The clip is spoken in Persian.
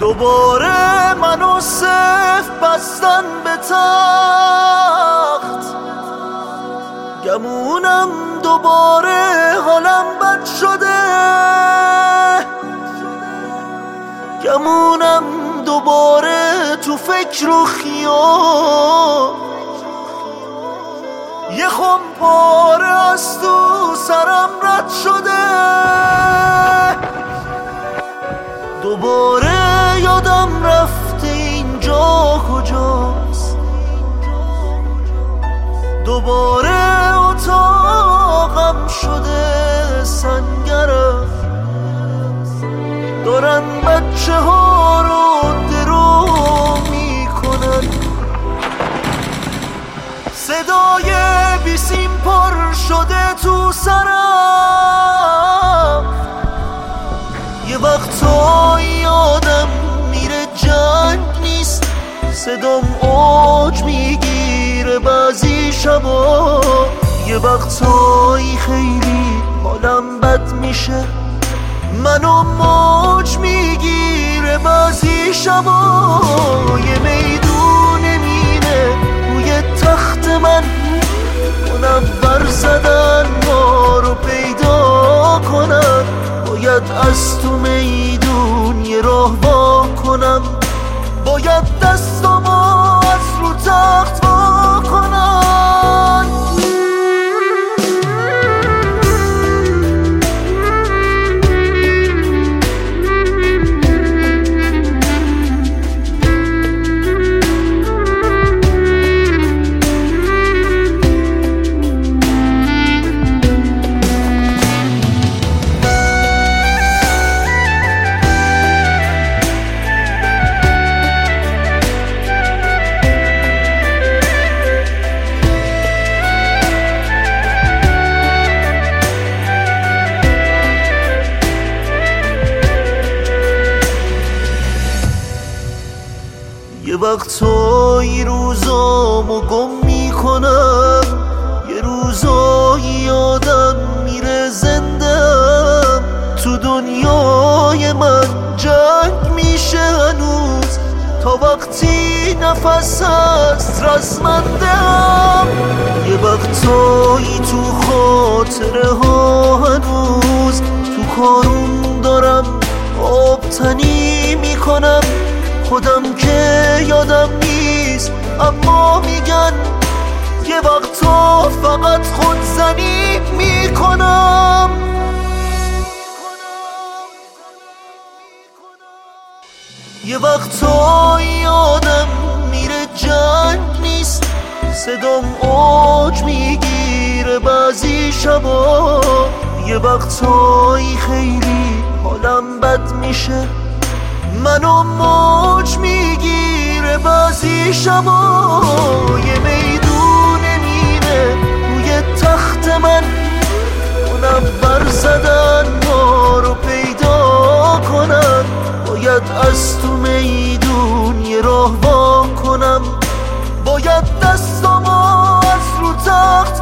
دوباره منو صف بستن به تخت، گمونم دوباره حالم بد شده، گمونم دوباره تو فکر و خیال، یه خم پاره از تو سرم رد شده، دوباره یادم رفته اینجا کجاست، دوباره اتاقم شده سنگرم، دارن بچه ها رو درو میکنن، صدای بیسیم پر شده تو سرم، یه وقتایی آدم میره جنگ نیست، صدام اوج میگیره بعضی شبا، یه وقتایی خیلی حالم بد میشه، منو موج میگیره بعضی شبا، یه میدون مینه روی تخت من، منور زدن ما رو پیدا کنن، باید از تو میدون یه راه وا کنم، باید دستامو از رو تخت وا کنم. یه وقتایی روزامو گم میکنم، یه روزایی آدم میره زندم، تو دنیای من جنگ میشه هنوز، تا وقتی نفس هست رزمندم، یه وقتایی تو خاطره ها هنوز، تو کارون دارم آبتنی میکنم، خودم که یادم نیست اما میگن یه وقتا فقط خودزنی میکنم، یه وقتا آدم میره جنگ نیست، صدام اوج میگیره بعضی شبا، یه وقتایی خیلی حالم بد میشه، منو موج میگیره بعضی شبا، یه میدون مینه روی تخت من، منور زدن ما رو پیدا کنن، باید از تو میدون یه راه وا کنم، باید دستامو از رو تخت